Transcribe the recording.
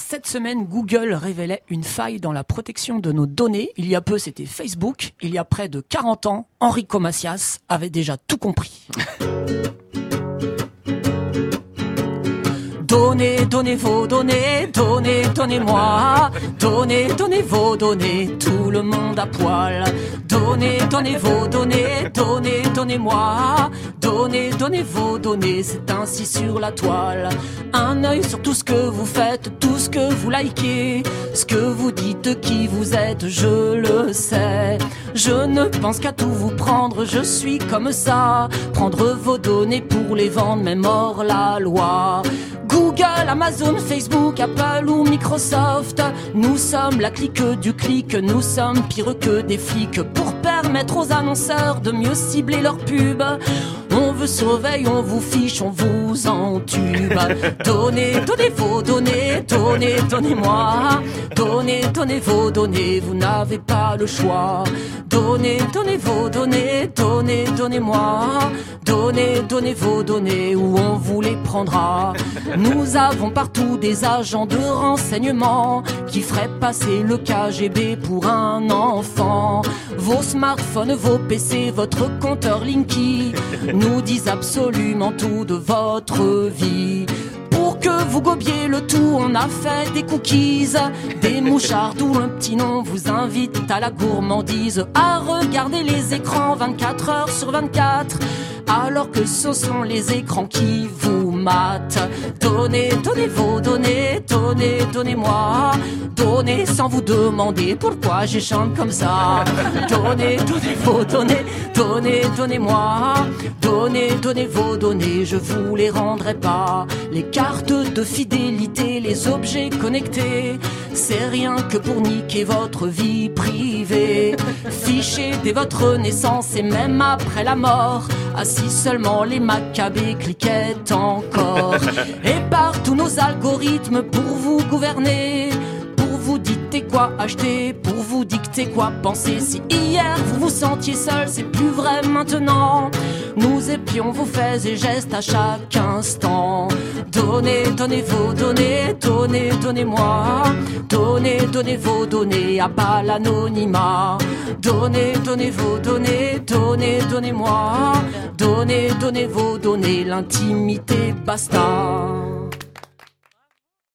Cette semaine, Google révélait une faille dans la protection de nos données. Il y a peu, c'était Facebook. Il y a près de 40 ans, Enrico Macias avait déjà tout compris. Donnez, donnez vos données, donnez, donnez-moi. Donnez, donnez vos données, tout le monde à poil. Donnez, donnez vos données, donnez, donnez-moi. Donnez, donnez vos données, c'est ainsi sur la toile. Un œil sur tout ce que vous faites, tout ce que vous likez. Ce que vous dites, qui vous êtes, je le sais. Je ne pense qu'à tout vous prendre, je suis comme ça. Prendre vos données pour les vendre, même hors la loi. Google, Amazon, Facebook, Apple ou Microsoft. Nous sommes la clique du clic, nous sommes pire que des flics. Pour permettre aux annonceurs de mieux cibler leurs pubs, on vous surveille, on vous fiche, on vous entube. Donnez, donnez vos données, donnez, donnez-moi. Donnez, donnez vos données, vous n'avez pas le choix. Donnez, donnez vos données, donnez, donnez-moi. Donnez, donnez vos données, où on vous les prendra. Nous avons partout des agents de renseignement qui feraient passer le KGB pour un enfant. Vos smartphones, vos PC, votre compteur Linky nous disent absolument tout de votre vie. Pour que vous gobiez le tout, on a fait des cookies, des mouchards d'où le petit nom vous invite à la gourmandise, à regarder les écrans 24 heures sur 24, alors que ce sont les écrans qui vous matent. Donnez, donnez vos données, donnez, donnez-moi. Donnez sans vous demander pourquoi je chante comme ça. Donnez, donnez vos données, donnez, donnez-moi. Donnez, donnez vos données, je vous les rendrai pas. Les cartes de fidélité, les objets connectés, c'est rien que pour niquer votre vie privée. Fichez dès votre naissance et même après la mort, assis seulement les macabées cliquaient encore. Et par tous nos algorithmes pour vous gouverner, pour vous dicter quoi acheter, pour vous dicter quoi penser. Si hier vous vous sentiez seul, c'est plus vrai maintenant. Nous épions vos faits et gestes à chaque instant. Donnez, donnez vos données, donnez, donnez-moi. Donnez, donnez vos données, à bas l'anonymat. Donnez, donnez vos données, donnez, donnez-moi. Donnez, donnez vos données, l'intimité basta.